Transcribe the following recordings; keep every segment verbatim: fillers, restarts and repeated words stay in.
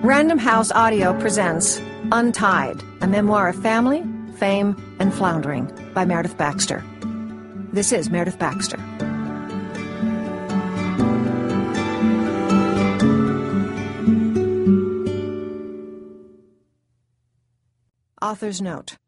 Random House Audio presents Untied, a memoir of family, fame, and floundering by Meredith Baxter. This is Meredith Baxter. Author's note.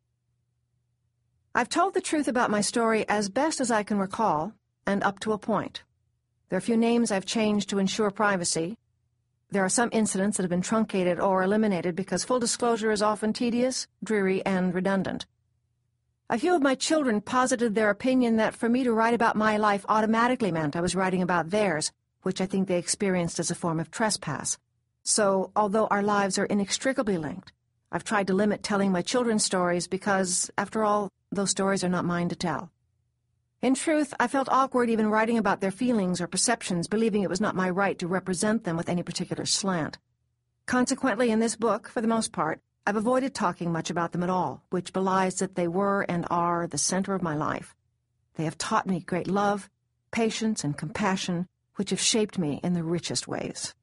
I've told the truth about my story as best as I can recall, and up to a point. There are a few names I've changed to ensure privacy. There are some incidents that have been truncated or eliminated because full disclosure is often tedious, dreary, and redundant. A few of my children posited their opinion that for me to write about my life automatically meant I was writing about theirs, which I think they experienced as a form of trespass. So, although our lives are inextricably linked, I've tried to limit telling my children's stories because, after all, those stories are not mine to tell. In truth, I felt awkward even writing about their feelings or perceptions, believing it was not my right to represent them with any particular slant. Consequently, in this book, for the most part, I've avoided talking much about them at all, which belies that they were and are the center of my life. They have taught me great love, patience, and compassion, which have shaped me in the richest ways.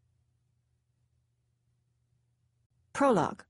Prologue.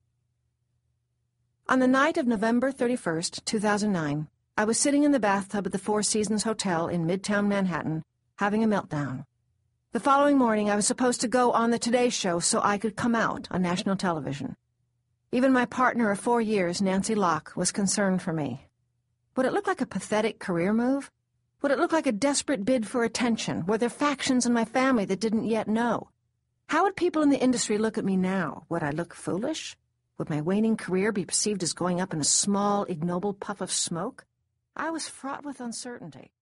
On the night of November thirty-first, two thousand nine, I was sitting in the bathtub at the Four Seasons Hotel in Midtown Manhattan, having a meltdown. The following morning, I was supposed to go on the Today Show so I could come out on national television. Even my partner of four years, Nancy Locke, was concerned for me. Would it look like a pathetic career move? Would it look like a desperate bid for attention? Were there factions in my family that didn't yet know? How would people in the industry look at me now? Would I look foolish? Would my waning career be perceived as going up in a small, ignoble puff of smoke? I was fraught with uncertainty.